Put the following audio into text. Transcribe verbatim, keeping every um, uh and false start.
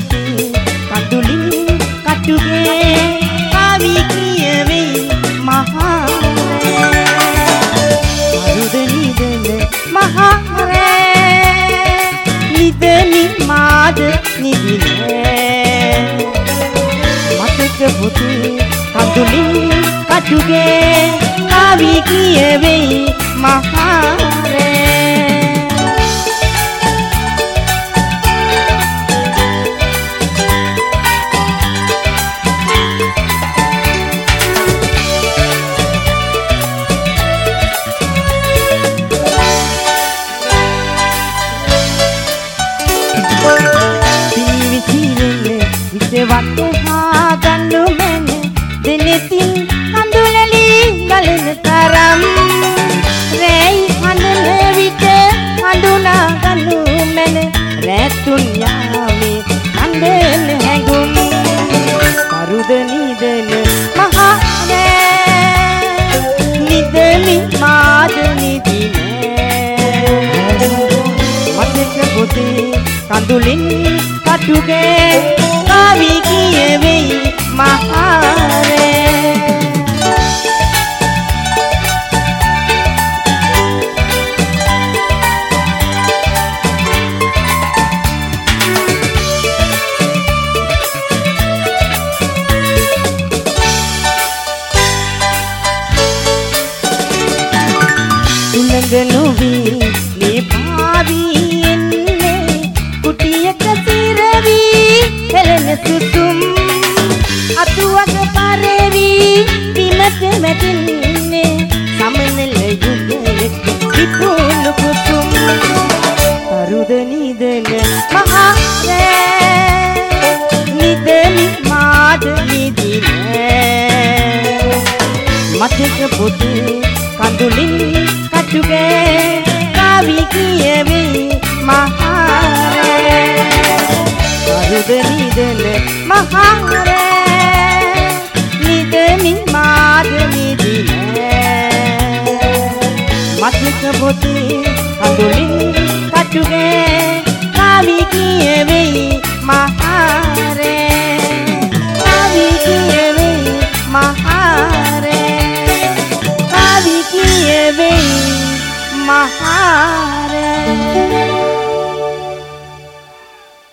පුතේ කඳුලින් කටුගේ කවි කියවේ මහරෑ අරුද නිදන මහරෑ නිදනි මාද නිදිනේ මතක පුතේ කඳුලින් කටුගේ කවි කියවේ මහරෑ වටහා ගන්නු මැන දෙනෙතින් කඳුලලි ගලන තරම් රැයි හඳන විට හඳුනා ගන්නු මැන රැතුන් යාමේ හඳන හැඟුම් කරුද නිදන මහරෑ නිදනි මාද නිදිනේ මතක පුතේ කඳුලින් කටුගේ කවි කියවේ මහරෑ උලඟ නොවී මේ පාවී එන්නේ කුටියක සිරවි හෙළන සුසුම් අතුවක පරවි බිමට වැටෙන්නේ සමනල යුගයක විපුල කුතුම් කරුද නිදන මහරෑ නිදනි මාද නිදිනේ මතක පුතේ කඳුලින් කටුගේ කවි කියවේ මහරෑ කරුද නිදන මහරෑ නිදනි මාද නිදිනේ මතක පුතේ කඳුලින් කටුගේ කවි කියවේ මහරෑ කවි කියවේ මහරෑ කවි කියවේ මහරෑ